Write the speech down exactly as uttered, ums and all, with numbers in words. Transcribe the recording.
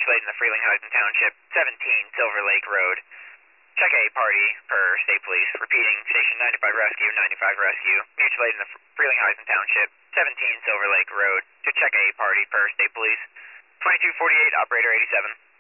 mutual aid in the Frelinghuysen Township, seventeen Silver Lake Road. Check A party per state police. Repeating, station ninety-five rescue, ninety-five rescue. Mutual aid in the Frelinghuysen Township, seventeen Silver Lake Road. To check A party per state police. twenty-two forty-eight, operator eighty-seven.